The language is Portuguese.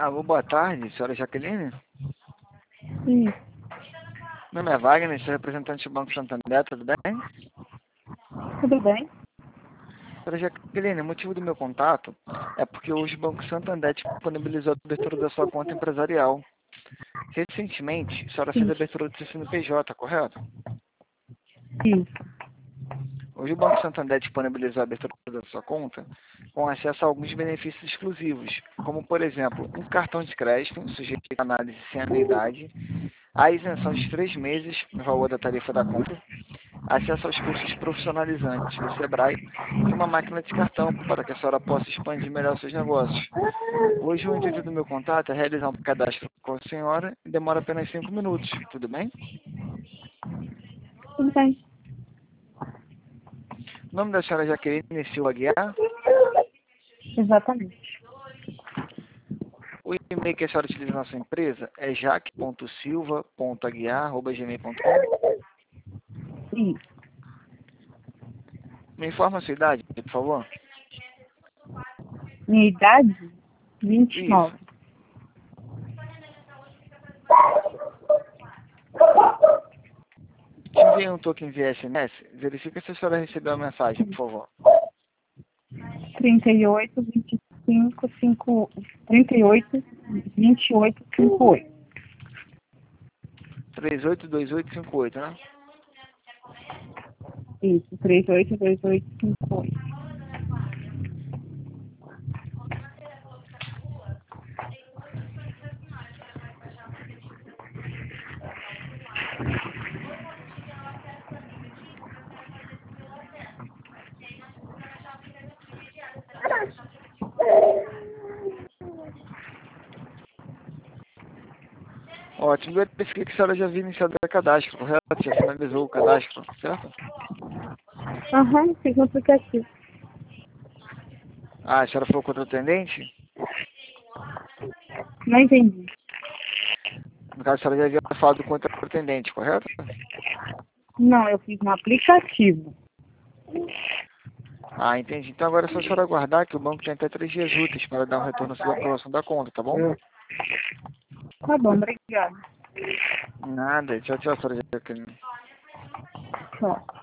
Alô, boa tarde, senhora Jaqueline. Sim, Meu nome é Wagner, sou representante do Banco Santander, tudo bem? tudo bem? Senhora Jaqueline, o motivo do meu contato é porque hoje o Banco Santander disponibilizou a abertura da sua conta empresarial. Recentemente, a senhora fez Sim, a abertura do seu CNPJ, correto? sim. Hoje o Banco Santander disponibilizou a abertura da sua conta com acesso a alguns benefícios exclusivos, como, por exemplo, um cartão de crédito sujeito a análise sem anuidade, a isenção de 3 meses no valor da tarifa da compra, acesso aos cursos profissionalizantes do Sebrae e uma máquina de cartão para que a senhora possa expandir melhor seus negócios. Hoje o intuito do meu contato é realizar um cadastro com a senhora e demora apenas 5 minutos, tudo bem? Tudo bem. O nome da senhora Jaqueline Silva Aguiar, Exatamente. o e-mail que a senhora utiliza na sua empresa é jaque.silva.aguiar@gmail.com. Isso. Me informa a sua idade, por favor. Minha idade? Isso. 29. Te enviei um token via SMS. Verifica se a senhora recebeu a mensagem, por favor. 38, 25, 5, 38, 28, 58. 382858, né? Isso, 38, 28, 58. Ótimo. Verifiquei que a senhora já havia iniciado o cadastro, correto? Já finalizou o cadastro, certo? Aham, fiz no aplicativo. Ah, a senhora falou contra o atendente? Não entendi. No caso, a senhora já havia falado contra o atendente, correto? Não, eu fiz no aplicativo. Ah, entendi. Então agora é só a senhora aguardar que o banco tem até 3 dias úteis para dar um retorno sobre a aprovação da conta, tá bom? Tá bom, obrigada. Nada. Tchau, tchau, senhora Jaqueline. Tchau.